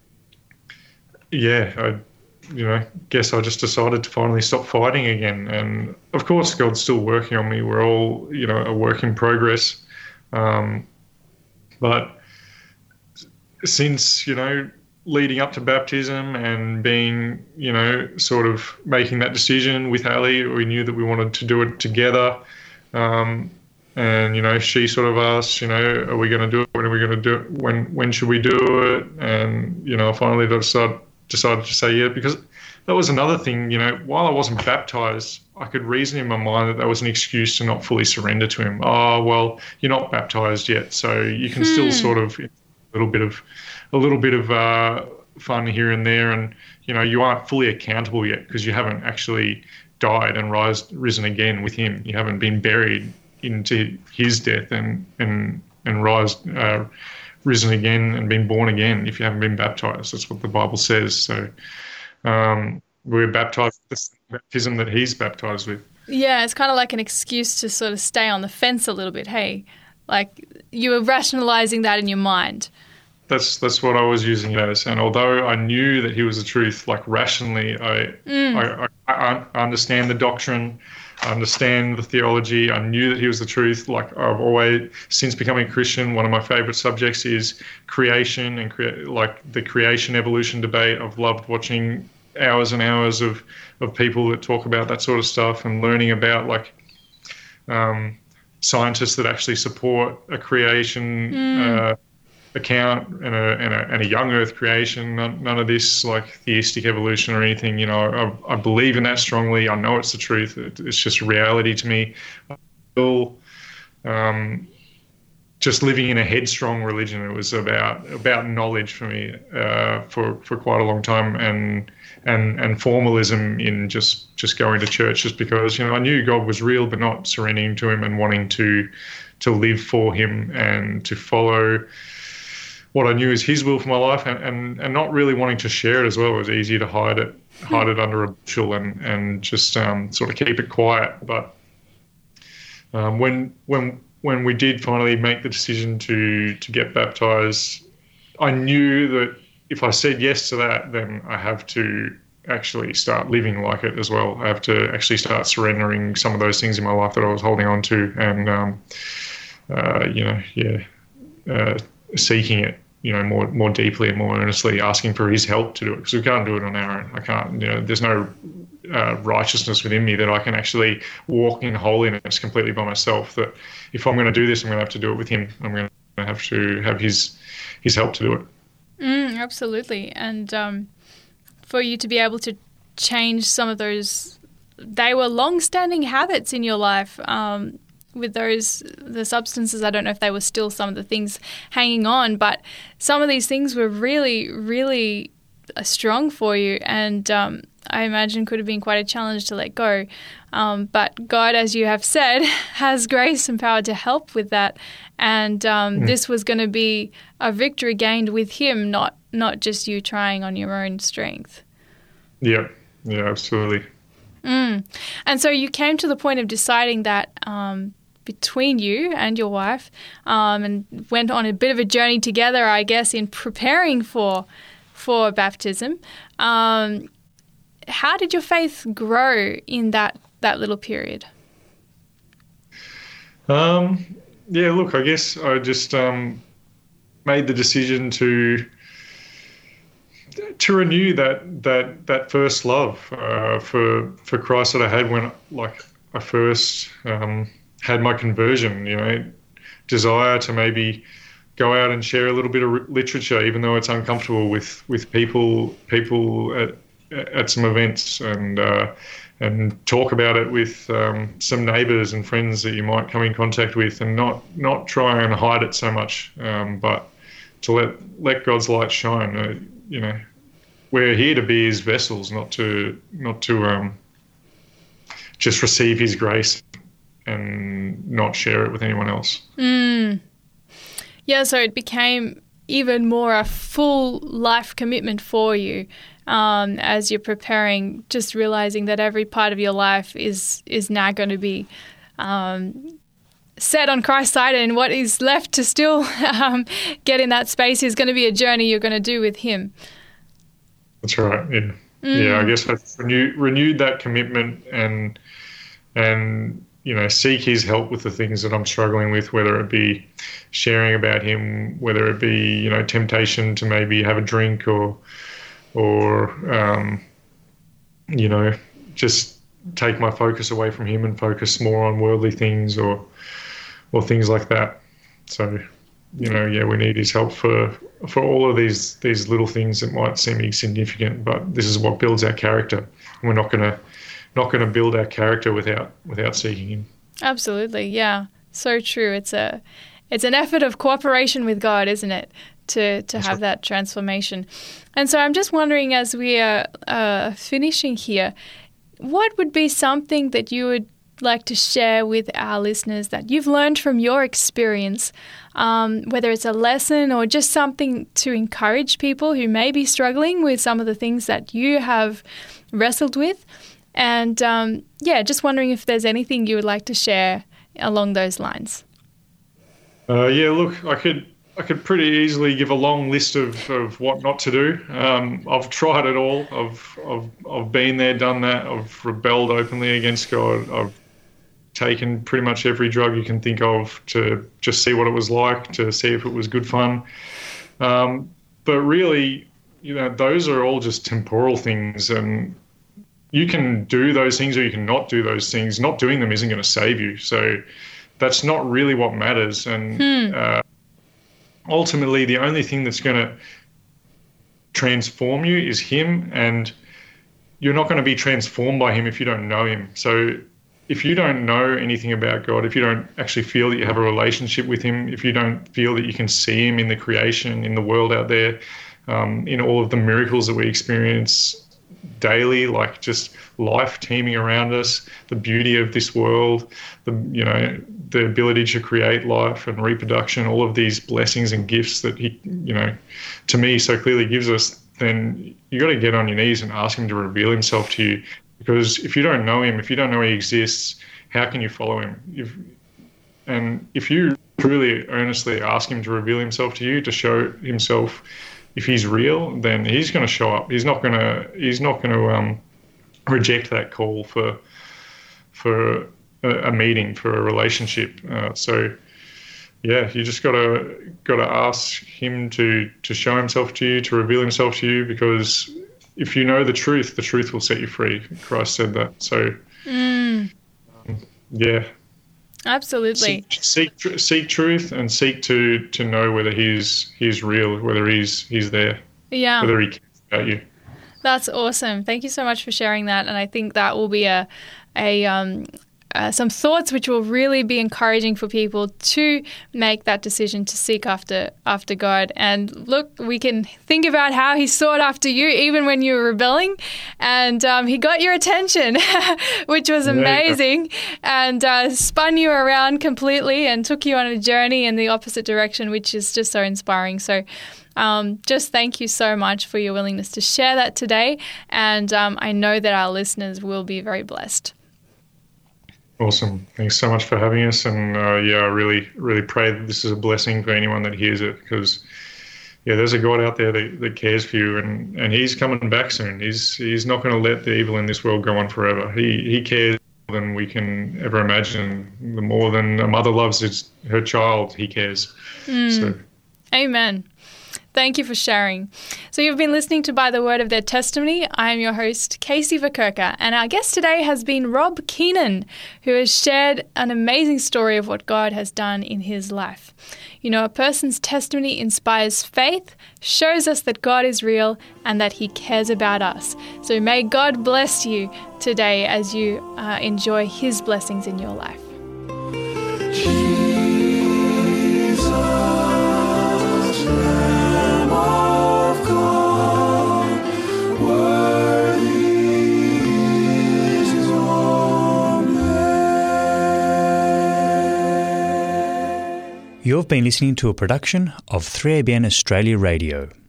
yeah, I, you know, guess I just decided to finally stop fighting again. And of course, God's still working on me. We're all, you know, a work in progress. Um, but since, you know, leading up to baptism and being, you know, sort of making that decision with Ali, we knew that we wanted to do it together. Um, and, you know, she sort of asked, you know, are we going to do it? When are we going to do it? When, when should we do it? And, you know, I finally decided, decided to say yeah, because that was another thing, you know, while I wasn't baptized, I could reason in my mind that that was an excuse to not fully surrender to him. Oh, well, you're not baptized yet, so you can hmm. still sort of a little bit of a little bit of uh, fun here and there, and you know you aren't fully accountable yet because you haven't actually died and rise, risen again with him. You haven't been buried into his death and and and rise, uh, risen again and been born again. If you haven't been baptized, that's what the Bible says. So. Um, We're baptized with the same baptism that he's baptized with. Yeah, it's kind of like an excuse to sort of stay on the fence a little bit. Hey, like you were rationalizing that in your mind. That's that's what I was using it as. And although I knew that he was the truth, like rationally, I mm. I, I, I understand the doctrine, I understand the theology. I knew that he was the truth. Like I've always, since becoming a Christian, one of my favorite subjects is creation and crea- like the creation evolution debate. I've loved watching hours and hours of, of people that talk about that sort of stuff and learning about like um, scientists that actually support a creation mm. uh, account and a, and a and a young Earth creation. None, none of this like theistic evolution or anything. You know, I, I believe in that strongly. I know it's the truth. It, it's just reality to me. I feel, um, just living in a headstrong religion. It was about about knowledge for me uh, for for quite a long time, and and and formalism in just just going to church just because you know I knew God was real, but not surrendering to Him and wanting to to live for Him and to follow what I knew is His will for my life, and, and, and not really wanting to share it as well. It was easier to hide it hide it under a bushel and and just um, sort of keep it quiet. But um, when when when we did finally make the decision to to get baptized, I knew that if I said yes to that, then I have to actually start living like it as well. I have to actually start surrendering some of those things in my life that I was holding on to, and um, uh, you know, yeah, uh, seeking it, you know, more more deeply and more earnestly, asking for His help to do it, because we can't do it on our own. I can't, you know, there's no uh, righteousness within me that I can actually walk in holiness completely by myself. That if I'm going to do this, I'm going to have to do it with Him. I'm going to have to have His His help to do it. Mm, absolutely. And um, for you to be able to change some of those, they were long-standing habits in your life. Um, with those, the substances, I don't know if they were still some of the things hanging on, but some of these things were really, really uh, strong for you, and um, I imagine could have been quite a challenge to let go. Um, but God, as you have said, has grace and power to help with that, and um, mm. this was going to be a victory gained with Him, not not just you trying on your own strength. Yeah, yeah, absolutely. Mm. And so you came to the point of deciding that um, between you and your wife, um, and went on a bit of a journey together, I guess, in preparing for for baptism. Um, how did your faith grow in that, that little period? Um, yeah, look, I guess I just um, made the decision to to renew that that that first love uh, for for Christ that I had when, like, I first um, had my conversion. You know, desire to maybe go out and share a little bit of literature, even though it's uncomfortable with with people people at at some events, and uh, and talk about it with um, some neighbours and friends that you might come in contact with, and not not try and hide it so much, um, but to let let God's light shine. Uh, you know, we're here to be His vessels, not to not to um, just receive His grace and not share it with anyone else. Mm. Yeah, so it became even more a full life commitment for you um, as you're preparing, just realizing that every part of your life is is now going to be um, set on Christ's side, and what is left to still um, get in that space is going to be a journey you're going to do with Him. That's right. Yeah, mm. yeah. I guess I renewed renewed that commitment, and and you know, seek His help with the things that I'm struggling with, whether it be sharing about Him, whether it be, you know, temptation to maybe have a drink, or or um, you know, just take my focus away from Him and focus more on worldly things, or or things like that. So, you know, yeah, we need His help for for all of these these little things that might seem insignificant, but this is what builds our character. We're not going to not going to build our character without without seeking Him. Absolutely, yeah, so true. It's a it's an effort of cooperation with God, isn't it, to to That's have right. that transformation. And so I'm just wondering, as we are uh, finishing here, what would be something that you would like to share with our listeners that you've learned from your experience, um, whether it's a lesson or just something to encourage people who may be struggling with some of the things that you have wrestled with? And um, yeah, just wondering if there's anything you would like to share along those lines. Uh, yeah, look, I could I could pretty easily give a long list of, of what not to do. Um, I've tried it all. I've, I've I've been there, done that. I've rebelled openly against God. I've taken pretty much every drug you can think of to just see what it was like, to see if it was good fun. Um, but really, you know, those are all just temporal things, and you can do those things or you can not do those things. Not doing them isn't going to save you. So that's not really what matters. And hmm. uh, ultimately, the only thing that's going to transform you is Him, and you're not going to be transformed by Him if you don't know Him. So if you don't know anything about God, if you don't actually feel that you have a relationship with Him, if you don't feel that you can see Him in the creation, in the world out there, um, in all of the miracles that we experience daily, like just life teeming around us, the beauty of this world, the you know the ability to create life and reproduction, all of these blessings and gifts that He, you know, to me so clearly gives us, then you got to get on your knees and ask Him to reveal Himself to you. Because if you don't know Him, if you don't know He exists, how can you follow Him? If, and if you truly, earnestly ask Him to reveal Himself to you, to show Himself, if He's real, then He's going to show up. He's not going to. He's not going to um, reject that call for for a, a meeting, for a relationship. Uh, so, yeah, you just got to got to ask Him to to show Himself to you, to reveal Himself to you, because if you know the truth, the truth will set you free. Christ said that. So, mm. um, yeah. Absolutely. Seek, seek seek truth and seek to to know whether he's he's real, whether he's he's there. Yeah. Whether he cares about you. That's awesome. Thank you so much for sharing that. And I think that will be a a um Uh, some thoughts which will really be encouraging for people to make that decision to seek after after God. And look, we can think about how He sought after you even when you were rebelling, and um, He got your attention, which was amazing, and uh, spun you around completely and took you on a journey in the opposite direction, which is just so inspiring. So Um, just thank you so much for your willingness to share that today, and um, I know that our listeners will be very blessed. Awesome. Thanks so much for having us. And uh, yeah, I really, really pray that this is a blessing for anyone that hears it, because yeah, there's a God out there that, that cares for you, and, and He's coming back soon. He's He's not going to let the evil in this world go on forever. He He cares more than we can ever imagine. The more than a mother loves his, her child, He cares. Mm. So. Amen. Thank you for sharing. So you've been listening to By the Word of Their Testimony. I'm your host, Casey Verkerker, and our guest today has been Rob Keenan, who has shared an amazing story of what God has done in his life. You know, a person's testimony inspires faith, shows us that God is real and that He cares about us. So may God bless you today as you uh, enjoy His blessings in your life. You've been listening to a production of three A B N Australia Radio.